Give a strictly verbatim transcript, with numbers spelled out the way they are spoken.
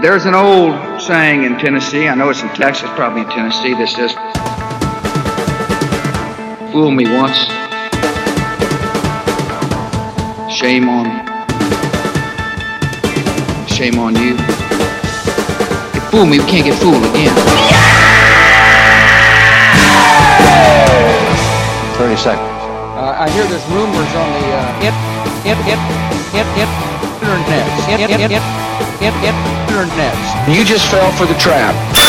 There's an old saying in Tennessee, I know it's in Texas, probably in Tennessee, that says, fool me once, shame on, shame on you. You fool me, we can't get fooled again. thirty seconds. Uh, I hear there's rumors on the uh, it, it, it, it, it, internet, it, it, it, it, it, internet. You just fell for the trap.